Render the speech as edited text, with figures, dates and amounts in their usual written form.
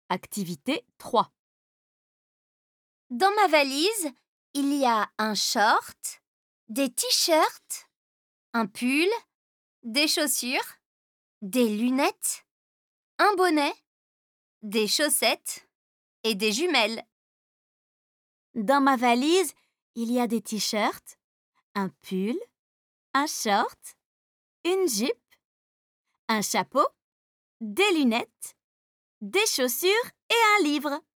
Activité 3. Dans ma valise, il y a un short, des t-shirts, un pull, des chaussures, des lunettes, un bonnet, des chaussettes et des jumelles. Dans ma valise, il y a des t-shirts, un pull, un short, une jupe, un chapeau, des lunettes, des chaussures et un livre.